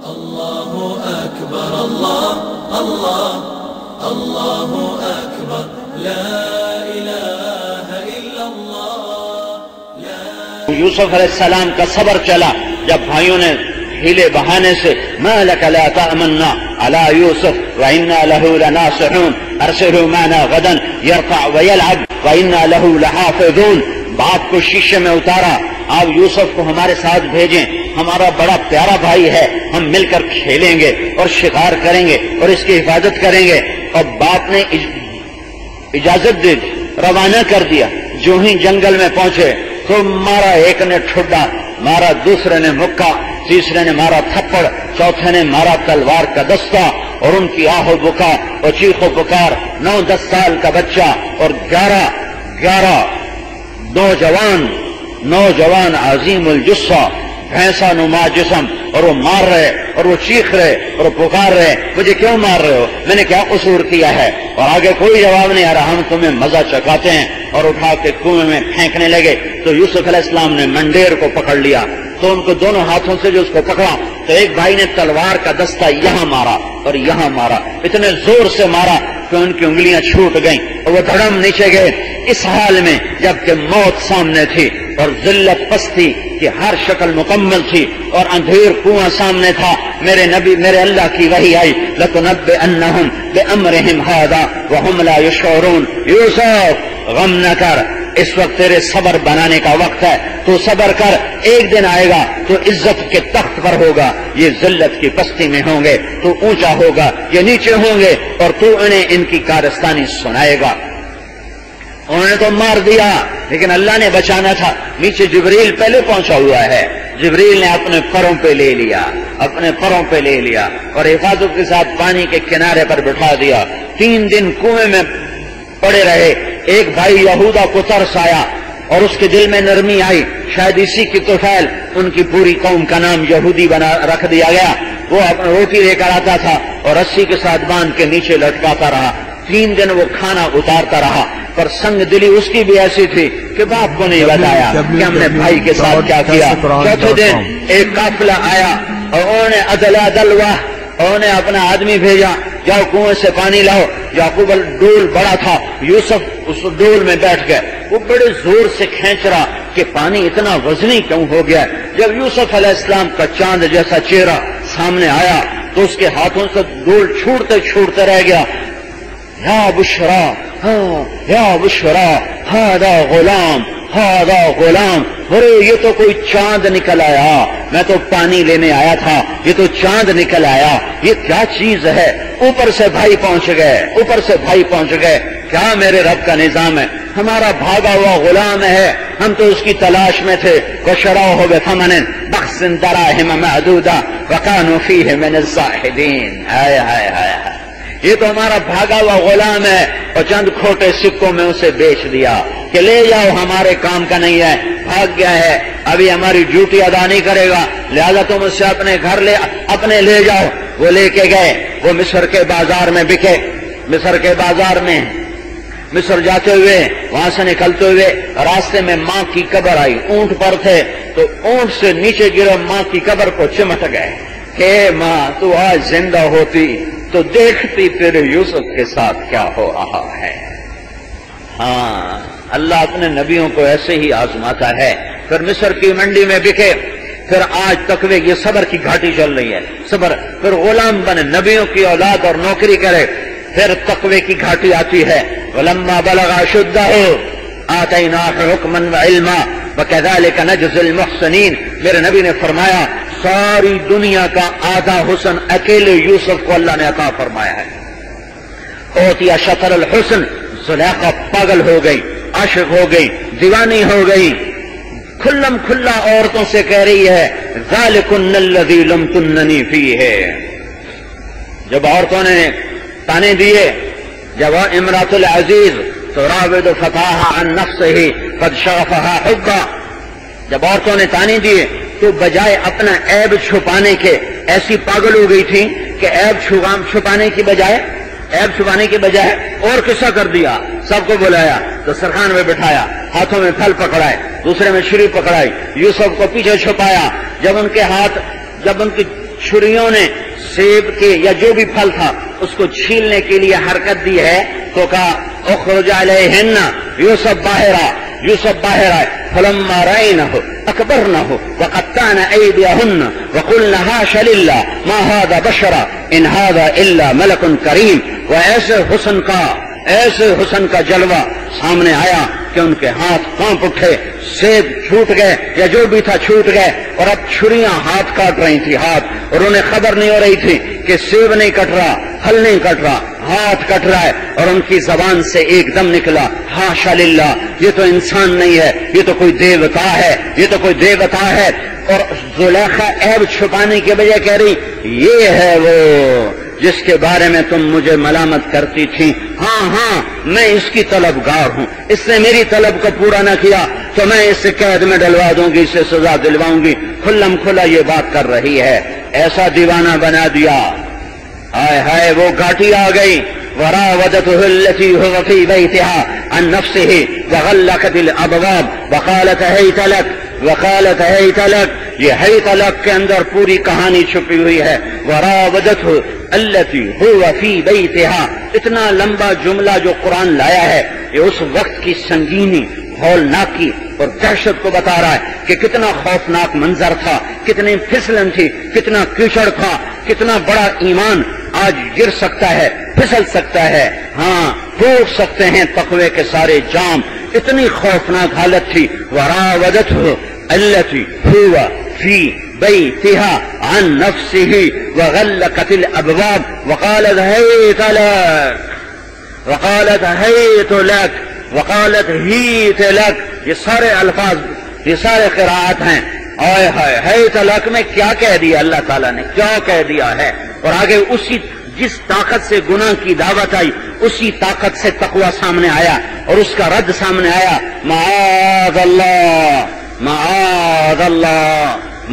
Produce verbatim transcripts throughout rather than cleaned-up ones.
الله أكبر الله الله الله أكبر لا إله إلا الله لا. یوسف علیہ السلام کا صبر چلا جب بھائیوں نے ہیلے بہانے سے ما لك لا تأمنا على يوسف وإنا له لناصحون ارسله معنا غدا يرفع ويلعب وإنا له لحافظون. باپ کو شیشے میں اتارا، آپ یوسف کو ہمارے ساتھ بھیجیں، ہمارا بڑا پیارا بھائی ہے، ہم مل کر کھیلیں گے اور شکار کریں گے اور اس کی حفاظت کریں گے. اور باپ نے اجازت دے دی، روانہ کر دیا. جو ہی جنگل میں پہنچے تو مارا، ایک نے ٹھڈا مارا، دوسرے نے مکہ، تیسرے نے مارا تھپڑ، چوتھے نے مارا تلوار کا دستہ. اور ان کی آہ و بکا اور چیخ و پکار. نو دس سال کا بچہ اور گیارہ گیارہ نوجوان نوجوان عظیم الجثہ بھینسا نما جسم، اور وہ مار رہے اور وہ چیخ رہے اور وہ پکار رہے، مجھے کیوں مار رہے ہو، میں نے کیا قصور کیا ہے؟ اور آگے کوئی جواب نہیں آ رہا، ہم تمہیں مزہ چکاتے ہیں. اور اٹھا کے کنویں میں پھینکنے لگے. تو یوسف علیہ السلام نے منڈیر کو پکڑ لیا، تو ان کو دونوں ہاتھوں سے جو اس کو پکڑا تو ایک بھائی نے تلوار کا دستہ یہاں مارا اور یہاں مارا، اتنے زور سے مارا کہ ان کی انگلیاں چھوٹ گئیں اور وہ دھڑم نیچے گئے. اس حال میں جبکہ موت سامنے تھی اور ذلت پستی کی ہر شکل مکمل تھی اور اندھیر کنواں سامنے تھا، میرے نبی میرے اللہ کی وحی آئی لَتُنَبِّئَنَّهُمْ بِأَمْرِهِمْ هَذَا وَهُمْ لَا يَشْعُرُونَ. یوسف غم نہ کر، اس وقت تیرے صبر بنانے کا وقت ہے، تو صبر کر، ایک دن آئے گا تو عزت کے تخت پر ہوگا، یہ ذلت کی پستی میں ہوں گے، تو اونچا ہوگا، یہ نیچے ہوں گے، اور تو انہیں ان کی کارستانی سنائے گا. انہوں نے تو مار دیا لیکن اللہ نے بچانا تھا. نیچے جبریل پہلے پہنچا ہوا ہے، جبریل نے اپنے پروں پہ لے لیا اپنے پروں پہ لے لیا اور حفاظت کے ساتھ پانی کے کنارے پر بٹھا دیا. تین دن کنویں میں پڑے رہے. ایک بھائی یہودا کو ترس آیا اور اس کے دل میں نرمی آئی، شاید اسی کی توفیل ان کی پوری قوم کا نام یہودی بنا رکھ دیا گیا. وہ اپنی روٹی لے کر آتا تھا اور رسی کے ساتھ باندھ کے نیچے لٹکاتا رہا. تین دن وہ کھانا اتارتا رہا، پر سنگ دلی اس کی بھی ایسی تھی کہ باپ کو نہیں بتایا کہ ہم نے بھائی کے ساتھ کیا کیا. چوتھے دن ایک قافلہ آیا اور انہوں نے عدلا دلوا، انہوں نے اپنا آدمی بھیجا، جاؤ کنویں سے پانی لاؤ. یعقوب ڈول بڑا تھا، یوسف اس ڈول میں بیٹھ گئے. وہ بڑے زور سے کھینچ رہا کہ پانی اتنا وزنی کیوں ہو گیا. جب یوسف علیہ السلام کا چاند جیسا چہرہ سامنے آیا تو اس کے ہاتھوں سے ڈول چھوٹتے چھوٹتے رہ گیا. یا بشرا ہاں یا بشرا ہاذا غلام ہاذا غلام. ارے یہ تو کوئی چاند نکل آیا، میں تو پانی لینے آیا تھا، یہ تو چاند نکل آیا، یہ کیا چیز ہے. اوپر سے بھائی پہنچ گئے اوپر سے بھائی پہنچ گئے. کیا میرے رب کا نظام ہے، ہمارا بھاگا ہوا غلام ہے، ہم تو اس کی تلاش میں تھے. وشروه بثمن بخس دراهم معدودة وكانوا فيه من الزاهدين. ہائے ہائے ہائے، یہ تو ہمارا بھاگا ہوا غلام ہے اور چند کھوٹے سکوں میں اسے بیچ دیا کہ لے جاؤ، ہمارے کام کا نہیں ہے، بھاگ گیا ہے، ابھی ہماری ڈیوٹی ادا نہیں کرے گا، لہذا تم اسے اپنے گھر لے اپنے لے جاؤ. وہ لے کے گئے. وہ مصر کے بازار میں بکے. مصر کے بازار میں مصر جاتے ہوئے وہاں سے نکلتے ہوئے راستے میں ماں کی قبر آئی. اونٹ پر تھے تو اونٹ سے نیچے گرے ماں کی قبر کو چمٹ گئے کہ ماں تو آج زندہ ہوتی تو دیکھتی تیرے یوسف کے ساتھ کیا ہو رہا ہے. ہاں، اللہ اپنے نبیوں کو ایسے ہی آزماتا ہے. پھر مصر کی منڈی میں بکے. پھر آج تقوی کی صبر کی گھاٹی چل رہی ہے. صبر، پھر غلام بنے، نبیوں کی اولاد اور نوکری کرے. پھر تقوی کی گھاٹی آتی ہے. ولما بلغ اشدہ آتیناہ حکما وعلما وکذالک نجزی المحسنین. میرے نبی نے فرمایا ساری دنیا کا آدھا حسن اکیلے یوسف کو اللہ نے عطا فرمایا ہے. اوتیا شطر الحسن. زلیخا پاگل ہو گئی، عاشق ہو گئی، دیوانی ہو گئی، کھلم کھلا عورتوں سے کہہ رہی ہے ذالکن الذی لم تننی فیہ. جب عورتوں نے تانے دیے، جب امرأۃ العزیز تراود فتاها عن نفسه قد شغفها حبا، جب عورتوں نے تانے دیے تو بجائے اپنا عیب چھپانے کے ایسی پاگل ہو گئی تھی کہ عیب چھپانے کی بجائے عیب چھپانے کی بجائے اور قصہ کر دیا. سب کو بلایا، دسترخوان میں بٹھایا، ہاتھوں میں پھل پکڑائے، دوسرے میں چھری پکڑائی، یوسف کو پیچھے چھپایا. جب ان کے ہاتھ جب ان کی چھریوں نے سیب کے یا جو بھی پھل تھا اس کو چھیلنے کے لیے حرکت دی ہے تو کہا اخرج علیہن، یوسف باہر آ، یوسف باہر آئے، فلما رأینہ اکبرنہ وقطعن ایدیہن وقلن حاش للہ ما ھذا بشرا ان ھذا الا ملک کریم۔ وہ ایسے حسن کا ایسے حسن کا جلوہ سامنے آیا کہ ان کے ہاتھ کانپ اٹھے، سیب چھوٹ گئے یا جو بھی تھا چھوٹ گئے، اور اب چھریاں ہاتھ کاٹ رہی تھی ہاتھ، اور انہیں خبر نہیں ہو رہی تھی کہ سیب نہیں کٹ رہا، پھل نہیں کٹ رہا، ہاتھ کٹ رہا ہے، اور ان کی زبان سے ایک دم نکلا حاشا للہ، یہ تو انسان نہیں ہے، یہ تو کوئی دیوتا ہے، یہ تو کوئی دیوتا ہے۔ اور زلیخا عیب چھپانے کی وجہ کہہ رہی یہ ہے وہ جس کے بارے میں تم مجھے ملامت کرتی تھی، ہاں ہاں میں اس کی طلبگار ہوں، اس نے میری طلب کو پورا نہ کیا تو میں اسے قید میں ڈلوا دوں گی، اسے سزا دلواؤں گی۔ کھلم کھلا یہ بات کر رہی ہے، ایسا دیوانہ بنا دیا، ہائے ہائے وہ گھاٹی آ گئی۔ وراودته التي هو في بيتها عن نفسه وغلقت الابواب وقالت هيت لك وقالت هيت لك، یہ ہیت لک کے اندر پوری کہانی چھپی ہوئی ہے۔ وراودته التي هو في بيتها، اتنا لمبا جملہ جو قرآن لایا ہے یہ اس وقت کی سنگینی، ہولناکی اور دہشت کو بتا رہا ہے کہ کتنا خوفناک منظر تھا، کتنی پھسلن تھی، کتنا کیچڑ تھا، کتنا بڑا ایمان آج گر سکتا ہے، پھسل سکتا ہے، ہاں ٹوٹ سکتے ہیں تقوی کے سارے جام، اتنی خوفناک حالت تھی۔ وراودته التي هو في بيتها عن نفسه وغلقت الابواب وقالت هيت لك وقالت هيت لك وقالت هيت لك، یہ سارے الفاظ، یہ سارے قراءات ہیں۔ آئے ہائے ہیت لک میں کیا کہہ دیا اللہ تعالیٰ نے، کیا کہہ دیا ہے، اور آگے اسی جس طاقت سے گناہ کی دعوت آئی اسی طاقت سے تقوی سامنے آیا اور اس کا رد سامنے آیا۔ معاذ اللہ معاذ اللہ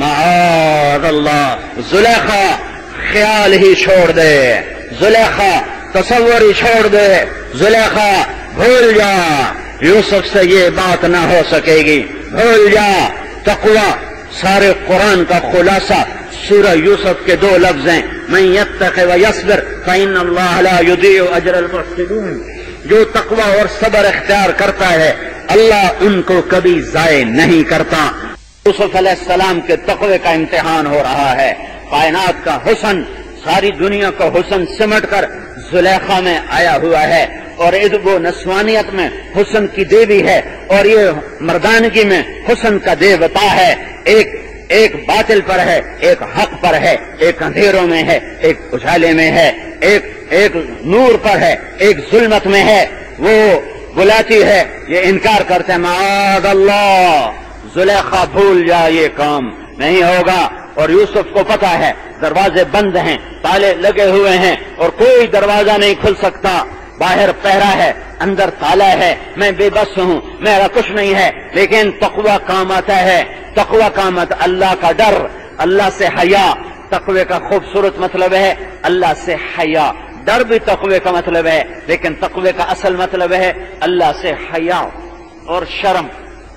معاذ اللہ۔ زلیخا خیال ہی چھوڑ دے، زلیخا تصور ہی چھوڑ دے، زلیخا بھول جا، یوسف سے یہ بات نہ ہو سکے گی، بھول جا۔ تقوی سارے قرآن کا خلاصہ سورہ یوسف کے دو لفظ ہیں، من یتق ویصبر فإن اللہ لا یضیع اجر المحسنین، جو تقوی اور صبر اختیار کرتا ہے اللہ ان کو کبھی ضائع نہیں کرتا۔ یوسف علیہ السلام کے تقوی کا امتحان ہو رہا ہے، کائنات کا حسن، ساری دنیا کا حسن سمٹ کر زلیخا میں آیا ہوا ہے، اور ادب و نسوانیت میں حسن کی دیوی ہے، اور یہ مردانگی میں حسن کا دیوتا ہے۔ ایک ایک باطل پر ہے، ایک حق پر ہے، ایک اندھیروں میں ہے، ایک اجالے میں ہے، ایک ایک نور پر ہے، ایک ظلمت میں ہے۔ وہ بلاتی ہے، یہ انکار کرتے ہیں، معاذ اللہ، زلیخا بھول جا، یہ کام نہیں ہوگا۔ اور یوسف کو پتا ہے دروازے بند ہیں، تالے لگے ہوئے ہیں اور کوئی دروازہ نہیں کھل سکتا، باہر پہرا ہے، اندر تالا ہے، میں بے بس ہوں، میرا کچھ نہیں ہے، لیکن تقوی کام آتا ہے، تقوی کام آتا، اللہ کا ڈر، اللہ سے حیا۔ تقوی کا خوبصورت مطلب ہے اللہ سے حیا، ڈر بھی تقوی کا مطلب ہے، لیکن تقوی کا اصل مطلب ہے اللہ سے حیا اور شرم۔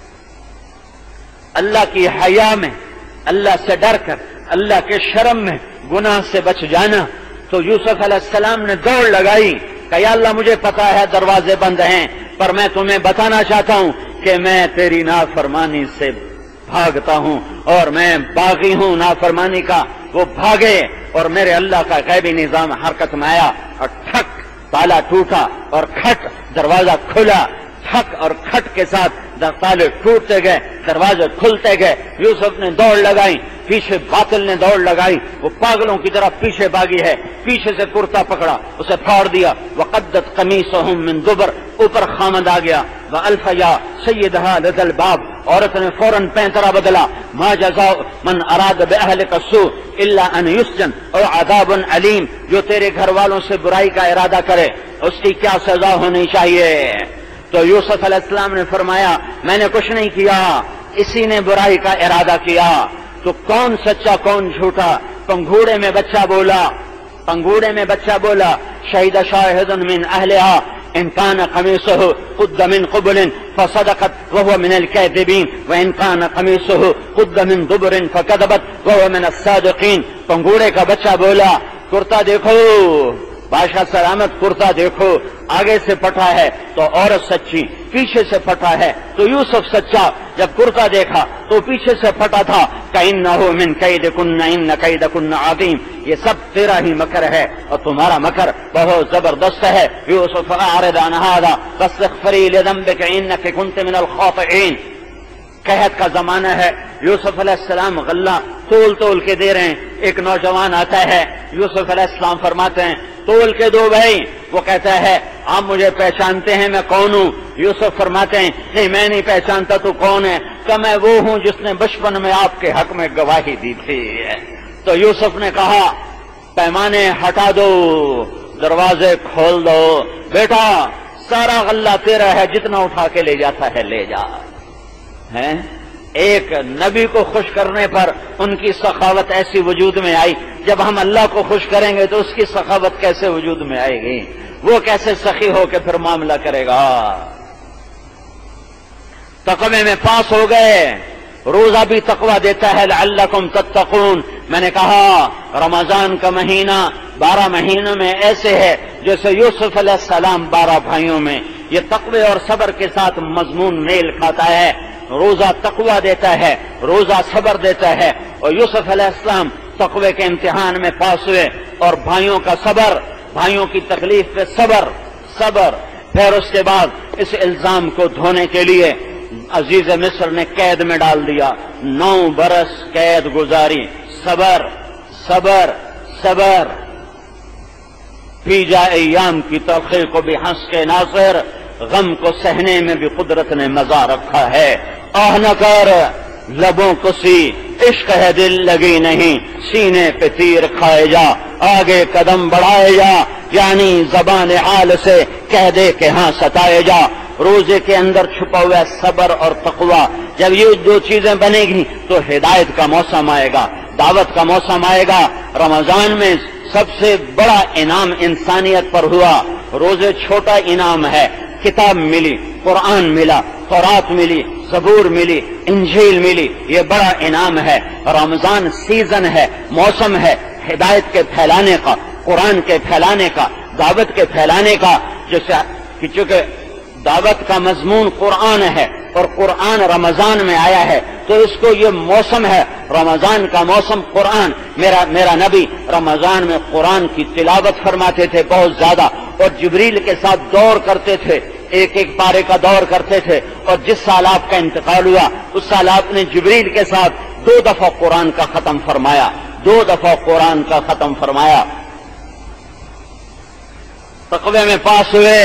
اللہ کی حیا میں، اللہ سے ڈر کر، اللہ کے شرم میں گناہ سے بچ جانا۔ تو یوسف علیہ السلام نے دوڑ لگائی کہ یا اللہ مجھے پتا ہے دروازے بند ہیں، پر میں تمہیں بتانا چاہتا ہوں کہ میں تیری نافرمانی سے بھاگتا ہوں، اور میں باغی ہوں نافرمانی کا۔ وہ بھاگے اور میرے اللہ کا غیبی نظام حرکت میں آیا، اور ٹھک تالا ٹوٹا اور کھٹ دروازہ کھلا، ٹھک اور کھٹ کے ساتھ تالے ٹوٹتے گئے، دروازے کھلتے گئے۔ یوسف نے دوڑ لگائی، پیچھے باطل نے دوڑ لگائی، وہ پاگلوں کی طرح پیچھے بھاگی ہے، پیچھے سے کرتا پکڑا، اسے پھاڑ دیا۔ وقدت قمیصہم من دبر، اوپر خامد آ گیا۔ وَأَلْفَ يَا سَيِّدَهَا لَدَى الْبَابِ، عورت نے فوراً پینترا بدلا۔ مَا جَزَاءُ مَنْ أَرَادَ بِأَهْلِكَ السُّوءَ إِلَّا أَنْ يُسْجَنَ أَوْ عَذَابٌ أَلِيمٌ، جو تیرے گھر والوں سے برائی کا ارادہ کرے اس کی کیا سزا ہونی چاہیے؟ تو یوسف علیہ السلام نے فرمایا میں نے کچھ نہیں کیا، اسی نے برائی کا ارادہ کیا۔ تو کون سچا کون جھوٹا؟ پنگھوڑے میں بچہ بولا، پنگھوڑے میں بچہ بولا، شہید شاہد من اہلہا ان کان قمیصہ قد من قبل فصدقت وهو من الكاذبین وان کان قمیصہ قد من دبر فكذبت وهو من الصادقین۔ پنگوڑے کا بچہ بولا کرتا دیکھو بادشاہ سلامت، کرتا دیکھو آگے سے پھٹا ہے تو عورت سچی، پیچھے سے پھٹا ہے تو یوسف سچا۔ جب کرتا دیکھا تو پیچھے سے پھٹا تھا کَإِنَّهُ مِن كَيْدِكُنَّ إِنَّ كَيْدَكُنَّ عَظِيمٌ، یہ سب تیرا ہی مکر ہے اور تمہارا مکر بہت زبردست ہے۔ یوسف أعرض عن هذا واستغفري لذنبك إنك كنت من الخاطئين۔ قحط کا زمانہ ہے، یوسف علیہ السلام غلہ تول تول کے دے رہے ہیں، ایک نوجوان آتا ہے، یوسف علیہ السلام فرماتے ہیں تول کے دو بھائی۔ وہ کہتا ہے آپ مجھے پہچانتے ہیں میں کون ہوں؟ یوسف فرماتے ہیں نہیں میں نہیں پہچانتا، تو کون ہے؟ کہ میں وہ ہوں جس نے بچپن میں آپ کے حق میں گواہی دی تھی۔ تو یوسف نے کہا پیمانے ہٹا دو، دروازے کھول دو، بیٹا سارا غلہ تیرا ہے، جتنا اٹھا کے لے جاتا ہے لے جا۔ ہے ایک نبی کو خوش کرنے پر ان کی سخاوت ایسی وجود میں آئی، جب ہم اللہ کو خوش کریں گے تو اس کی سخاوت کیسے وجود میں آئے گی؟ وہ کیسے سخی ہو کے پھر معاملہ کرے گا؟ تقوی میں پاس ہو گئے، روزہ بھی تقوی دیتا ہے لعلکم تتقون۔ میں نے کہا رمضان کا مہینہ بارہ مہینوں میں ایسے ہے جیسے یوسف علیہ السلام بارہ بھائیوں میں، یہ تقوی اور صبر کے ساتھ مضمون میل کھاتا ہے۔ روزہ تقوی دیتا ہے، روزہ صبر دیتا ہے، اور یوسف علیہ السلام تقوی کے امتحان میں پاس ہوئے، اور بھائیوں کا صبر، بھائیوں کی تکلیف پہ صبر صبر پھر اس کے بعد اس الزام کو دھونے کے لیے عزیز مصر نے قید میں ڈال دیا، نو برس قید گزاری، صبر صبر صبر پی جائے ایام کی تلخی کو بھی ہنس کے ناصر، غم کو سہنے میں بھی قدرت نے مزہ رکھا ہے۔ آہ نہ کر لبوں کو سی، عشق ہے دل لگی نہیں، سینے پہ تیر کھائے جا، آگے قدم بڑھائے جا، یعنی زبان حال سے کہہ دے کہ ہاں ستائے جا۔ روزے کے اندر چھپا ہوا صبر اور تقوی، جب یہ دو چیزیں بنے گی تو ہدایت کا موسم آئے گا، دعوت کا موسم آئے گا۔ رمضان میں سب سے بڑا انعام انسانیت پر ہوا، روزے چھوٹا انعام ہے، کتاب ملی، قرآن ملا، تورات ملی، زبور ملی، انجیل ملی، یہ بڑا انعام ہے۔ رمضان سیزن ہے، موسم ہے ہدایت کے پھیلانے کا، قرآن کے پھیلانے کا، دعوت کے پھیلانے کا، جیسے کہ چونکہ دعوت کا مضمون قرآن ہے اور قرآن رمضان میں آیا ہے تو اس کو یہ موسم ہے، رمضان کا موسم قرآن۔ میرا میرا نبی رمضان میں قرآن کی تلاوت فرماتے تھے بہت زیادہ، اور جبریل کے ساتھ دور کرتے تھے، ایک ایک پارے کا دور کرتے تھے، اور جس سال آپ کا انتقال ہوا اس سال آپ نے جبریل کے ساتھ دو دفعہ قرآن کا ختم فرمایا، دو دفعہ قرآن کا ختم فرمایا۔ تقوی میں پاس ہوئے،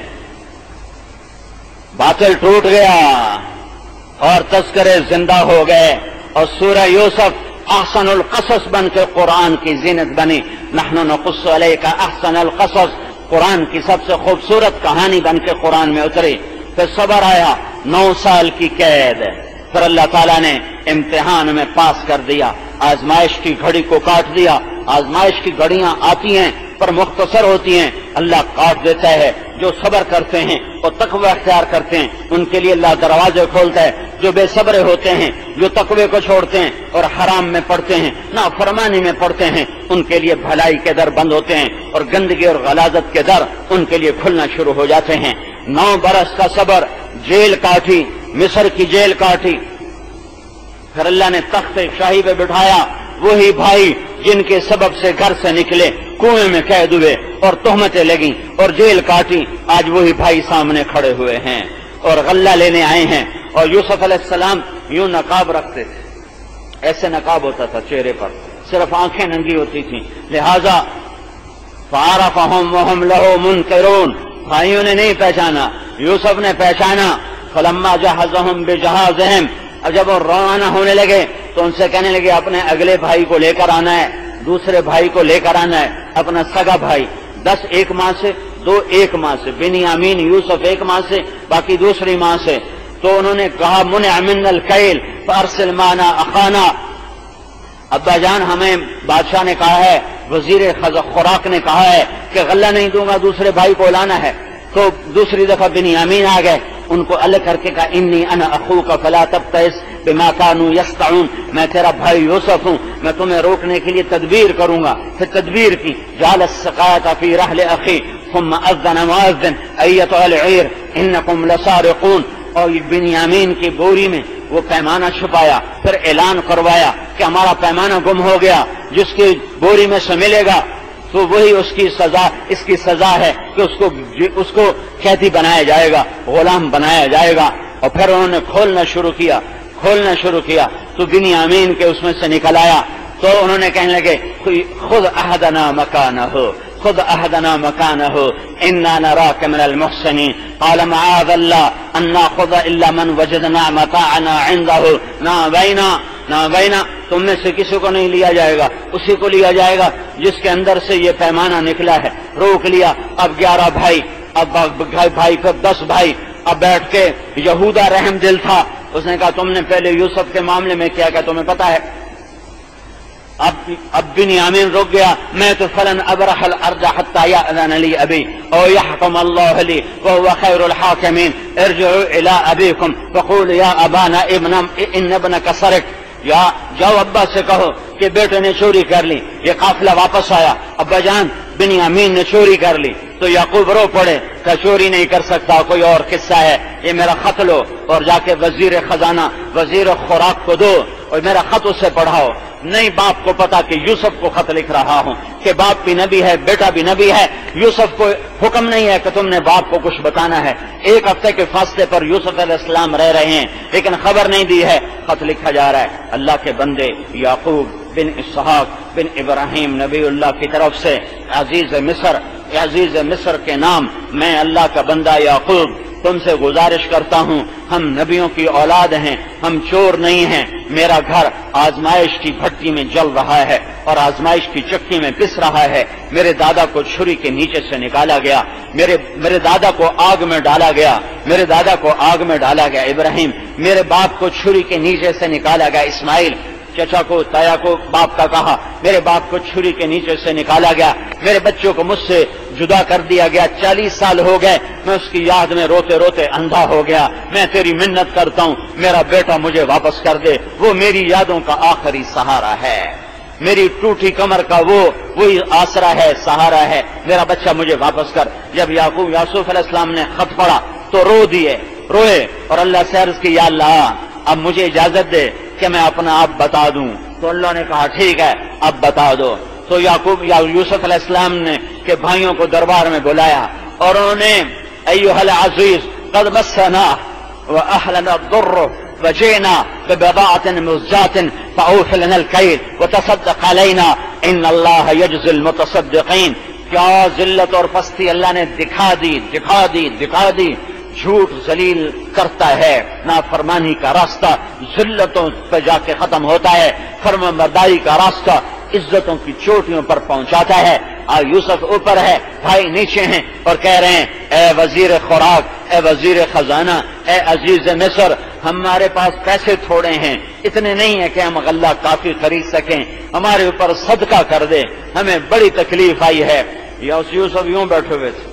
باطل ٹوٹ گیا اور تذکرے زندہ ہو گئے، اور سورہ یوسف احسن القصص بن کے قرآن کی زینت بنی۔ نحن نقص علیک احسن القصص، قرآن کی سب سے خوبصورت کہانی بن کے قرآن میں اتری۔ پھر صبر آیا، نو سال کی قید، پھر اللہ تعالیٰ نے امتحان میں پاس کر دیا، آزمائش کی گھڑی کو کاٹ دیا۔ آزمائش کی گھڑیاں آتی ہیں پر مختصر ہوتی ہیں، اللہ کاٹ دیتا ہے۔ جو صبر کرتے ہیں اور تقوی اختیار کرتے ہیں ان کے لیے اللہ دروازے کھولتا ہے، جو بے صبر ہوتے ہیں، جو تقوی کو چھوڑتے ہیں اور حرام میں پڑتے ہیں، نافرمانی میں پڑتے ہیں، ان کے لیے بھلائی کے در بند ہوتے ہیں اور گندگی اور غلاظت کے در ان کے لیے کھلنا شروع ہو جاتے ہیں۔ نو برس کا صبر، جیل کاٹی، مصر کی جیل کاٹی، پھر اللہ نے تخت شاہی پہ بٹھایا۔ وہی بھائی جن کے سبب سے گھر سے نکلے، کنویں میں قید ہوئے اور تہمتیں لگیں اور جیل کاٹی، آج وہی بھائی سامنے کھڑے ہوئے ہیں اور غلہ لینے آئے ہیں۔ اور یوسف علیہ السلام یوں نقاب رکھتے تھے، ایسے نقاب ہوتا تھا چہرے پر، صرف آنکھیں ننگی ہوتی تھیں، لہذا فعرفہم وہم لہو منکرون، بھائیوں نے نہیں پہچانا، یوسف نے پہچانا۔ فلما جہزہم بجہازہم، اب جب وہ روانہ ہونے لگے تو ان سے کہنے لگے اپنے اگلے بھائی کو لے کر آنا ہے، دوسرے بھائی کو لے کر آنا ہے، اپنا سگا بھائی، دس ایک ماں سے، دو ایک ماں سے، بنیامین یوسف ایک ماں سے، باقی دوسری ماں سے۔ تو انہوں نے کہا منع منا الکیل فارسل معنا اخانا، ابا جان ہمیں بادشاہ نے کہا ہے، وزیر خوراک نے کہا ہے کہ غلہ نہیں دوں گا، دوسرے بھائی کو لانا ہے۔ تو دوسری دفعہ بنیامین آ گئے، ان کو الگ کر کے کہا انی انا اخوک فلا تبتئس بما كانوا يصنعون، میں تیرا بھائی یوسف ہوں، میں تمہیں روکنے کے لیے تدبیر کروں گا۔ پھر تدبیر کی، جعل السقاية في رحل اخي ثم اذن مؤذن ايتها العير انكم لسارقون، اور بنیامین کی بوری میں وہ پیمانہ چھپایا، پھر اعلان کروایا کہ ہمارا پیمانہ گم ہو گیا، جس کی بوری میں سے ملے گا تو وہی اس کی سزا، اس کی سزا ہے کہ اس کو اس کو قیدی بنایا جائے گا، غلام بنایا جائے گا۔ اور پھر انہوں نے کھولنا شروع کیا کھولنا شروع کیا تو بنیامین کے اس میں سے نکل آیا، تو انہوں نے کہنے لگے خذ احدنا مکانہ خذ احدنا مکانہ انا نراک من المحسنین، قال معاذ اللہ ان ناخذ الا من وجدنا متاعنا عنده، نہ بینا نہ بینا، تم میں سے کسی کو نہیں لیا جائے گا، اسی کو لیا جائے گا جس کے اندر سے یہ پیمانہ نکلا ہے۔ روک لیا، اب گیارہ بھائی، اب بھائی پھر دس بھائی، اب بیٹھ کے یہودا رحم دل تھا، اس نے کہا تم نے پہلے یوسف کے معاملے میں کیا کیا تمہیں پتا ہے؟ اب اب بنیامین رک گیا، میں تو فلن ابرح الارض حتى يأذن لي ابي او يحكم الله لي وهو خير الحاكمين ارجعوا الى ابيكم فقولوا يا ابانا ابن ان ابنك سرق، یا جاؤ ابا سے کہو کہ بیٹے نے چوری کر لی۔ یہ قافلہ واپس آیا، ابا جان بنیامین نے چوری کر لی، تو یعقوب رو پڑے کہ چوری نہیں کر سکتا، کوئی اور قصہ ہے، یہ میرا خط لو اور جا کے وزیر خزانہ وزیر خوراک کو دو اور میرا خط اسے پڑھاؤ۔ نہیں باپ کو پتا کہ یوسف کو خط لکھ رہا ہوں، کہ باپ بھی نبی ہے بیٹا بھی نبی ہے، یوسف کو حکم نہیں ہے کہ تم نے باپ کو کچھ بتانا ہے۔ ایک ہفتے کے فاصلے پر یوسف علیہ السلام رہ رہے ہیں لیکن خبر نہیں دی ہے، خط لکھا جا رہا ہے۔ اللہ کے بندے یعقوب بن اسحاق بن ابراہیم نبی اللہ کی طرف سے عزیز مصر عزیز مصر کے نام، میں اللہ کا بندہ یعقوب تم سے گزارش کرتا ہوں، ہم نبیوں کی اولاد ہیں، ہم چور نہیں ہیں، میرا گھر آزمائش کی بھٹی میں جل رہا ہے اور آزمائش کی چکی میں پس رہا ہے، میرے دادا کو چھری کے نیچے سے نکالا گیا، میرے میرے دادا کو آگ میں ڈالا گیا میرے دادا کو آگ میں ڈالا گیا ابراہیم، میرے باپ کو چھری کے نیچے سے نکالا گیا اسماعیل، چچا کو تایا کو باپ کا کہا، میرے باپ کو چھری کے نیچے سے نکالا گیا، میرے بچوں کو مجھ سے جدا کر دیا گیا، چالیس سال ہو گئے میں اس کی یاد میں روتے روتے اندھا ہو گیا، میں تیری منت کرتا ہوں میرا بیٹا مجھے واپس کر دے، وہ میری یادوں کا آخری سہارا ہے، میری ٹوٹی کمر کا وہ وہی آسرا ہے سہارا ہے، میرا بچہ مجھے واپس کر۔ جب یعقوب یوسف علیہ السلام نے خط پڑھا تو رو دیے روئے اور اللہ سے عرض کی یا اللہ اب مجھے اجازت دے کہ میں اپنا آپ بتا دوں، تو اللہ نے کہا ٹھیک ہے اب بتا دو۔ تو یعقوب یا یوسف علیہ السلام نے کہ بھائیوں کو دربار میں بلایا اور انہوں نے ایھا العزیز قد مسنا واهلنا الضر وجئنا ببضاعة مزجاة فأوف لنا الكيل وتصدق علينا ان اللہ یجزی المتصدقین۔ کیا ذلت اور پستی اللہ نے دکھا دی دکھا دی دکھا دی جھوٹ ذلیل کرتا ہے، نافرمانی کا راستہ ذلتوں پہ جا کے ختم ہوتا ہے، فرمانبرداری کا راستہ عزتوں کی چوٹیوں پر پہنچاتا ہے۔ آ یوسف اوپر ہے، بھائی نیچے ہیں اور کہہ رہے ہیں اے وزیر خوراک، اے وزیر خزانہ، اے عزیز مصر، ہمارے پاس پیسے تھوڑے ہیں، اتنے نہیں ہیں کہ ہم غلہ کافی خرید سکیں، ہمارے اوپر صدقہ کر دے، ہمیں بڑی تکلیف آئی ہے۔ یوسف یوں بیٹھے ہوئے تھے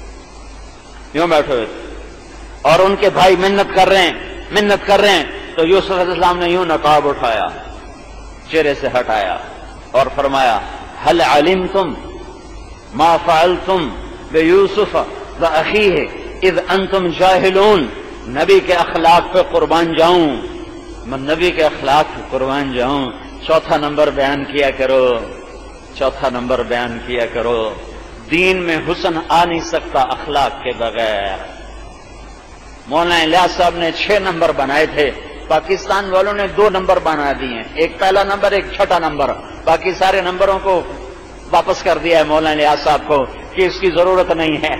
یوں بیٹھے ہوئے تھے اور ان کے بھائی منت کر رہے ہیں منت کر رہے ہیں تو یوسف علیہ السلام نے یوں نقاب اٹھایا، چہرے سے ہٹایا اور فرمایا هل علمتم ما فعلتم بیوسف واخیہ اذ انتم جاہلون۔ نبی کے اخلاق پہ قربان جاؤں میں نبی کے اخلاق پہ قربان جاؤں چوتھا نمبر بیان کیا کرو چوتھا نمبر بیان کیا کرو دین میں حسن آ نہیں سکتا اخلاق کے بغیر۔ مولانا الیاس صاحب نے چھ نمبر بنائے تھے، پاکستان والوں نے دو نمبر بنا دیے، ایک پہلا نمبر ایک چھٹا نمبر، باقی سارے نمبروں کو واپس کر دیا ہے مولانا الیاس صاحب کو کہ اس کی ضرورت نہیں ہے۔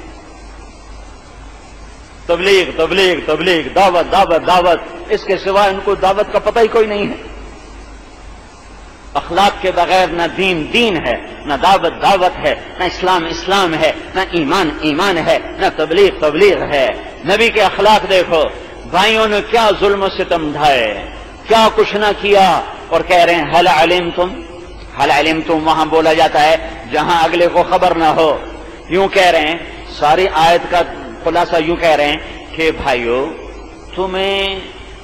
تبلیغ تبلیغ تبلیغ دعوت دعوت دعوت، اس کے سوا ان کو دعوت کا پتہ ہی کوئی نہیں ہے۔ اخلاق کے بغیر نہ دین دین ہے، نہ دعوت دعوت ہے، نہ اسلام اسلام ہے، نہ ایمان ایمان ہے، نہ تبلیغ تبلیغ ہے۔ نبی کے اخلاق دیکھو، بھائیوں نے کیا ظلم و ستم ڈھائے، کیا کچھ نہ کیا، اور کہہ رہے ہیں هل علمتم هل علمتم وہاں بولا جاتا ہے جہاں اگلے کو خبر نہ ہو، یوں کہہ رہے ہیں ساری آیت کا خلاصہ یوں کہہ رہے ہیں کہ بھائیو تمہیں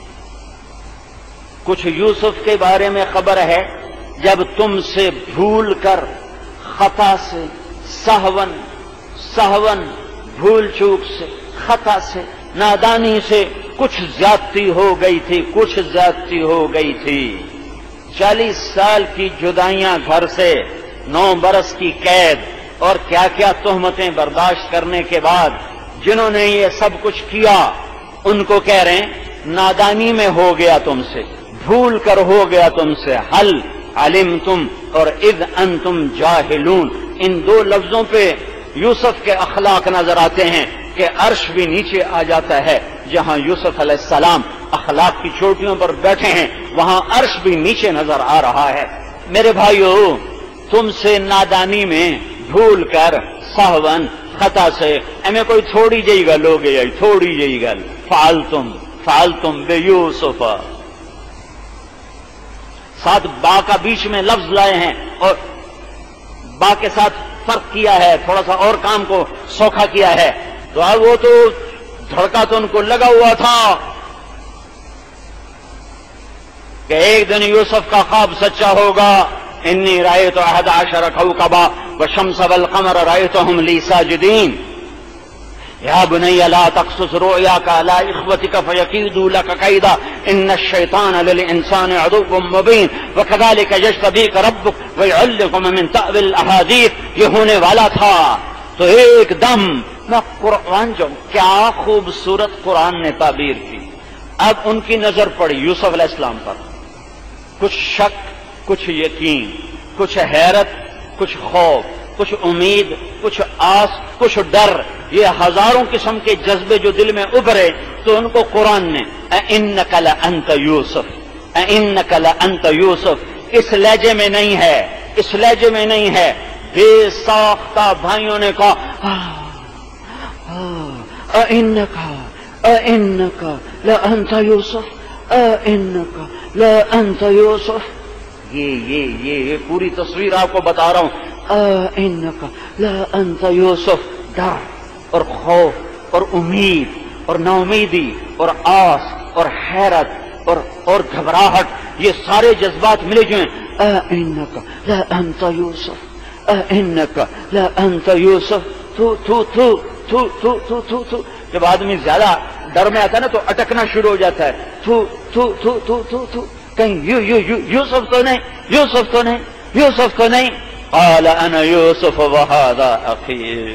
کچھ یوسف کے بارے میں خبر ہے جب تم سے بھول کر خطا سے سہون سہون بھول چوک سے خطا سے نادانی سے کچھ زیادتی ہو گئی تھی کچھ زیادتی ہو گئی تھی چالیس سال کی جدائیاں گھر سے نو برس کی قید اور کیا کیا تہمتیں برداشت کرنے کے بعد جنہوں نے یہ سب کچھ کیا ان کو کہہ رہے ہیں نادانی میں ہو گیا تم سے بھول کر ہو گیا تم سے حل علمتم اور اذ انتم جاہلون ان دو لفظوں پہ یوسف کے اخلاق نظر آتے ہیں کہ عرش بھی نیچے آ جاتا ہے جہاں یوسف علیہ السلام اخلاق کی چوٹیوں پر بیٹھے ہیں وہاں عرش بھی نیچے نظر آ رہا ہے. میرے بھائیو تم سے نادانی میں بھول کر سہون خطا سے ہمیں کوئی تھوڑی جئی گل ہو گئی تھوڑی جئی گل فعلتم فعلتم بے یوسف ساتھ با کا بیچ میں لفظ لائے ہیں اور با کے ساتھ فرق کیا ہے تھوڑا سا اور کام کو سوکھا کیا ہے تو اب وہ تو دھڑکا تو ان کو لگا ہوا تھا کہ ایک دن یوسف کا خواب سچا ہوگا. انی رأیت احد عشر کوکبا والشمس والقمر رأیتهم لی ساجدین یا بنی لا تقصص رؤیاک علی اخوتک فیکیدوا لک کیدا ان الشیطان للانسان عدو مبین وکذلک یجتبیک ربک ویعلمک من تأویل الاحادیث. یہ ہونے والا تھا تو ایک دم میں قرآن جو کیا خوبصورت قرآن نے تعبیر کی. اب ان کی نظر پڑی یوسف علیہ السلام پر کچھ شک کچھ یقین کچھ حیرت کچھ خوف کچھ امید کچھ آس کچھ ڈر یہ ہزاروں قسم کے جذبے جو دل میں ابھرے تو ان کو قرآن نے اِنَّكَ لَأَنْتَ یوسف اِنَّكَ لَأَنْتَ یوسف اس لہجے میں نہیں ہے اس لہجے میں نہیں ہے بے ساختہ بھائیوں نے کہا اِنَّكَ اِنَّكَ لَأَنْتَ یوسف اِنَّكَ لَأَنْتَ یوسف. یہ یہ یہ پوری تصویر آپ کو بتا رہا ہوں. اِنَّكَ لَأَنْتَ یوسف ڈر اور خوف اور امید اور نا امیدی اور آس اور حیرت اور اور گھبراہٹ یہ سارے جذبات ملے جو ہیں. اِنَّكَ لَأَنْتَ یوسف اِنَّكَ لَأَنْتَ یوسف. تو تو تو تو تو تو تو تو جب آدمی زیادہ ڈر میں آتا ہے نا تو اٹکنا شروع ہو جاتا ہے. تو تو تو تو تو تو کہیں یو یو یو یوسف تو نہیں یوسف تو نہیں یوسف تو نہیں. قال انا یوسف وہذا اخی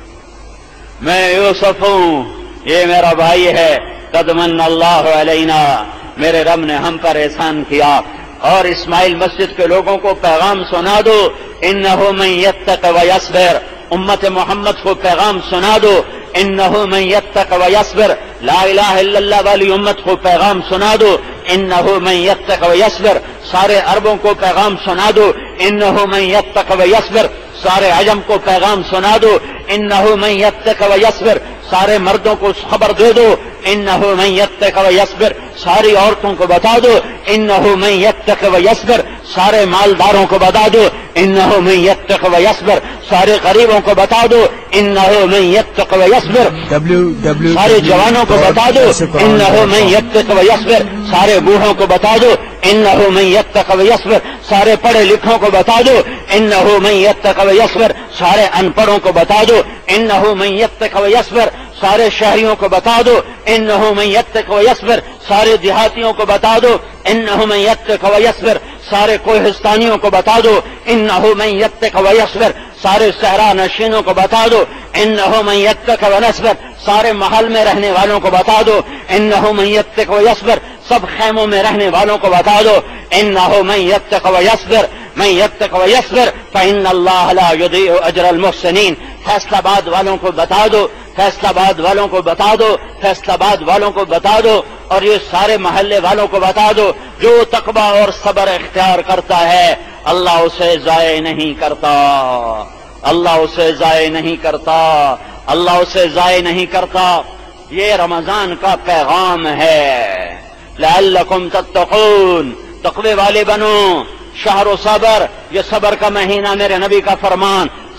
میں یوسف ہوں یہ میرا بھائی ہے. قد من اللہ علینا میرے رب نے ہم پر احسان کیا. اور اسماعیل مسجد کے لوگوں کو پیغام سنا دو انہ من یتق ویصبر. امت محمد کو پیغام سنا دو انہ من یتق ویصبر. لا الہ الا اللہ والی امت کو پیغام سنا دو انہ من یتق ویصبر. سارے عربوں کو پیغام سنا دو انہ من یتق ویصبر. سارے عجم کو پیغام سنا دو انہ من یتق ویصبر. سارے مردوں کو خبر دے دو انہ من یتق ویصبر. ساری عورتوں کو بتا دو انہ من یتق ویصبر. سارے مالداروں کو بتا دو انہ من یتق ویصبر. سارے غریبوں کو بتا دو انہ من یتق ویصبر. سارے جوانوں کو بتا دو انہ من یتق ویصبر. سارے بوڑھوں کو بتا دو انہ من یتق ویصبر. سارے پڑھے لکھوں کو بتا دو انہ من یتق ویصبر. سارے ان پڑھوں کو بتا دو انہ من یتق ویصبر. سارے شہریوں کو بتا دو انہ من یتق ویصبر. سارے دیہاتیوں کو بتا دو انہ من یتق ویصبر. سارے کوہستانیوں کو بتا دو انہ من یتق ویصبر. سارے صحرا نشینوں کو بتا دو انہ من یتق ویصبر. سارے محل میں رہنے والوں کو بتا دو انہ من یتق ویصبر. سب خیموں میں رہنے والوں کو بتا دو انہ من یتق ویصبر. من یتق ویصبر فإن اللہ لا یضیع اجر المحسنین. فیصل آباد والوں کو بتا دو فیصل آباد والوں کو بتا دو فیصل آباد والوں کو بتا دو اور یہ سارے محلے والوں کو بتا دو جو تقویٰ اور صبر اختیار کرتا ہے اللہ اسے ضائع نہیں کرتا. اللہ اسے ضائع نہیں کرتا. اللہ اسے ضائع نہیں کرتا. یہ رمضان کا پیغام ہے لعلکم تتقون. تقوی والے بنو. شہر و صبر یہ صبر کا مہینہ میرے نبی کا فرمان.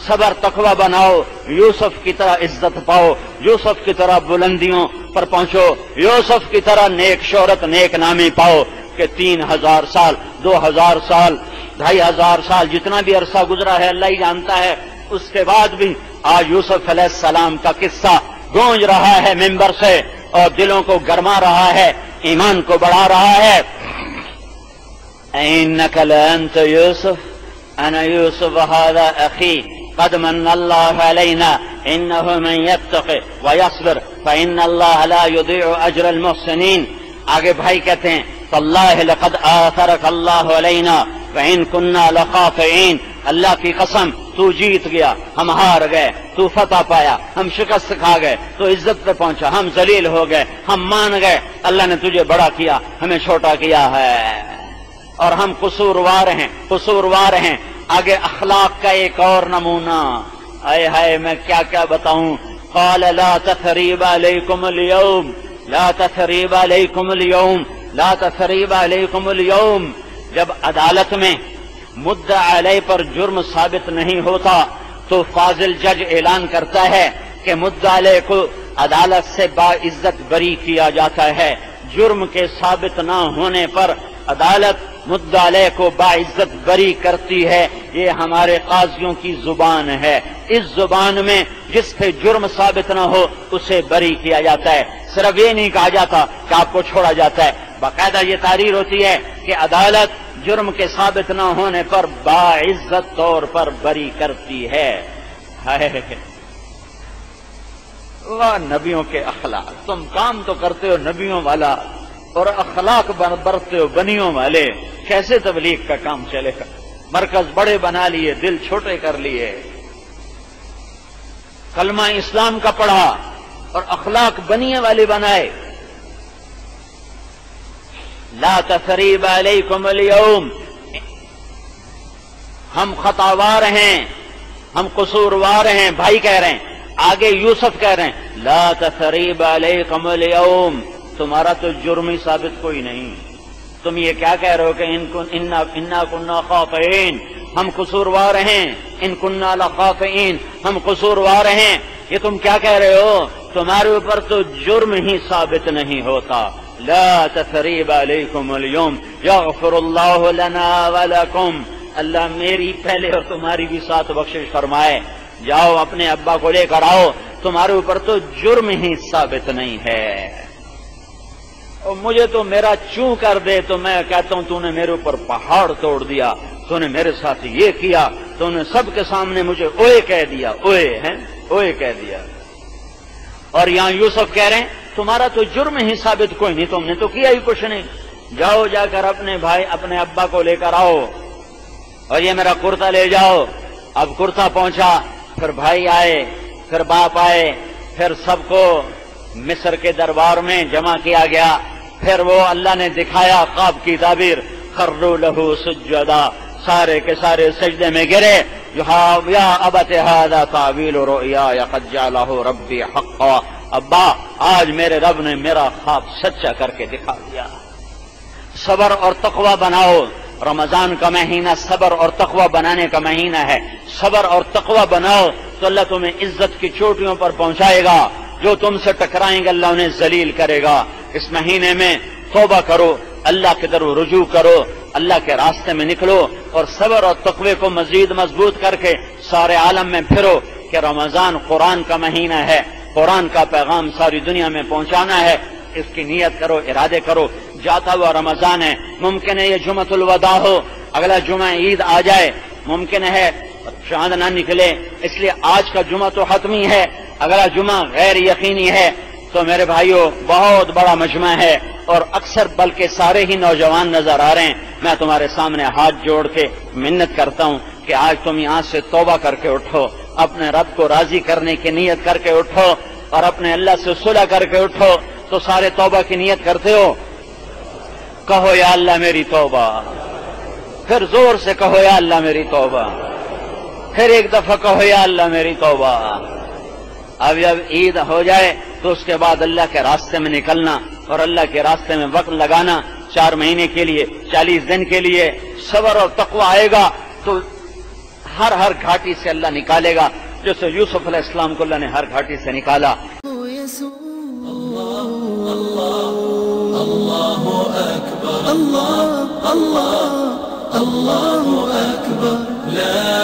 صبر تقوی بناؤ، یوسف کی طرح عزت پاؤ، یوسف کی طرح بلندیوں پر پہنچو، یوسف کی طرح نیک شہرت نیک نامی پاؤ کہ تین ہزار سال، دو ہزار سال، ڈھائی ہزار سال، جتنا بھی عرصہ گزرا ہے اللہ ہی جانتا ہے، اس کے بعد بھی آج یوسف علیہ السلام کا قصہ گونج رہا ہے ممبر سے اور دلوں کو گرما رہا ہے، ایمان کو بڑھا رہا ہے۔ اِنَّكَ لَأَنْتَ يُوسُفُ أَنَا يُوسُفُ هَذَا أَخِي قَدْ مَنَّ اللَّهُ عَلَيْنَا إِنَّهُ مَنْ يَتَّقِ وَيَصْبِرْ فَإِنَّ اللَّهَ لَا يُضِيعُ أَجْرَ الْمُحْسِنِينَ۔ آگے بھائی کہتے ہیں فَاللَّهِ لَقَدْ آثَرَكَ اللَّهُ عَلَيْنَا وَإِن كُنَّا لَخَاطِئِينَ۔ اللہ کی قسم تو جیت گیا، ہم ہار گئے، تو فتح پایا، ہم شکست کھا گئے، تو عزت پہ پہنچا، ہم ذلیل ہو گئے، ہم مان گئے، اللہ نے تجھے بڑا کیا، ہمیں چھوٹا کیا ہے، اور ہم قصوروار ہیں، قصوروار ہیں۔ آگے اخلاق کا ایک اور نمونہ، آئے ہائے میں کیا کیا بتاؤں۔ قال لا تثریب علیکم اليوم، لا تثریب علیکم اليوم، لا تثریب علیکم اليوم۔ جب عدالت میں مدعا علیہ پر جرم ثابت نہیں ہوتا تو فاضل جج اعلان کرتا ہے کہ مدعا علیہ کو عدالت سے باعزت بری کیا جاتا ہے۔ جرم کے ثابت نہ ہونے پر عدالت مدعا علیہ کو باعزت بری کرتی ہے، یہ ہمارے قاضیوں کی زبان ہے۔ اس زبان میں جس پہ جرم ثابت نہ ہو اسے بری کیا جاتا ہے، صرف یہ نہیں کہا جاتا کہ آپ کو چھوڑا جاتا ہے، باقاعدہ یہ تحریر ہوتی ہے کہ عدالت جرم کے ثابت نہ ہونے پر باعزت طور پر بری کرتی ہے۔ واہ نبیوں کے اخلاق، تم کام تو کرتے ہو نبیوں والا اور اخلاق برتتے ہو بنیوں والے، کیسے تبلیغ کا کام چلے گا؟ مرکز بڑے بنا لیے، دل چھوٹے کر لیے، کلمہ اسلام کا پڑھا اور اخلاق بنیے والے بنائے۔ لا تثریب علیکم اليوم، ہم خطاوار ہیں، ہم قصوروار ہیں، بھائی کہہ رہے ہیں، آگے یوسف کہہ رہے ہیں لا تثریب علیکم اليوم، تمہارا تو جرمی ثابت کوئی نہیں، تم یہ کیا کہہ رہے ہو کہ انا کننا خاطئین، ہم قصوروار ہیں، ان کننا لخاطئین، ہم قصوروار ہیں، یہ تم کیا کہہ رہے ہو؟ تمہارے اوپر تو جرم ہی ثابت نہیں ہوتا۔ لا تثریب علیکم اليوم یغفر اللہ لنا ولکم، اللہ میری پہلے اور تمہاری بھی ساتھ بخشش فرمائے، جاؤ اپنے ابا کو لے کر آؤ، تمہارے اوپر تو جرم ہی ثابت نہیں ہے، اور مجھے تو میرا چوں کر دے تو میں کہتا ہوں تو نے میرے اوپر پہاڑ توڑ دیا، تو نے میرے ساتھ یہ کیا، تو نے سب کے سامنے مجھے اوئے کہہ دیا، اوئے ہیں اوئے کہہ دیا۔ اور یہاں یوسف کہہ رہے ہیں تمہارا تو جرم ہی ثابت کوئی نہیں، تم نے تو کیا ہی کچھ نہیں، جاؤ جا کر اپنے بھائی اپنے ابا کو لے کر آؤ، اور یہ میرا کرتا لے جاؤ۔ اب کرتا پہنچا، پھر بھائی آئے، پھر باپ آئے، پھر سب کو مصر کے دربار میں جمع کیا گیا، پھر وہ اللہ نے دکھایا خواب کی تعبیر، خروا لہ سجدا، سارے کے سارے سجدے میں گرے، یا ابت ھذا تعویل رؤیای قد جعلہ ربی حقا، ابا آج میرے رب نے میرا خواب سچا کر کے دکھا دیا۔ صبر اور تقوی بناؤ، رمضان کا مہینہ صبر اور تقوی بنانے کا مہینہ ہے، صبر اور تقوی بناؤ تو اللہ تمہیں عزت کی چوٹیوں پر پہنچائے گا، جو تم سے ٹکرائیں گے اللہ انہیں ذلیل کرے گا۔ اس مہینے میں توبہ کرو، اللہ کی طرف رجوع کرو، اللہ کے راستے میں نکلو، اور صبر اور تقوی کو مزید مضبوط کر کے سارے عالم میں پھرو کہ رمضان قرآن کا مہینہ ہے، قرآن کا پیغام ساری دنیا میں پہنچانا ہے، اس کی نیت کرو، ارادے کرو۔ جاتا ہوا رمضان ہے، ممکن ہے یہ جمعۃ الوداع ہو، اگلا جمعہ عید آ جائے، ممکن ہے چاند نہ نکلے، اس لیے آج کا جمعہ تو حتمی ہے، اگلا جمعہ غیر یقینی ہے۔ تو میرے بھائیو بہت بڑا مجمع ہے اور اکثر بلکہ سارے ہی نوجوان نظر آ رہے ہیں، میں تمہارے سامنے ہاتھ جوڑ کے منت کرتا ہوں کہ آج تم یہاں سے توبہ کر کے اٹھو، اپنے رب کو راضی کرنے کی نیت کر کے اٹھو، اور اپنے اللہ سے صلح کر کے اٹھو۔ تو سارے توبہ کی نیت کرتے ہو؟ کہو یا اللہ میری توبہ، پھر زور سے کہو یا اللہ میری توبہ، پھر ایک دفعہ کہو یا اللہ میری توبہ۔ اب جب عید ہو جائے تو اس کے بعد اللہ کے راستے میں نکلنا اور اللہ کے راستے میں وقت لگانا، چار مہینے کے لیے، چالیس دن کے لیے۔ صبر اور تقوی آئے گا تو ہر ہر گھاٹی سے اللہ نکالے گا، جیسے یوسف علیہ السلام کو اللہ نے ہر گھاٹی سے نکالا۔ اللہ اکبر، اللہ اللہ اللہ اکبر، لا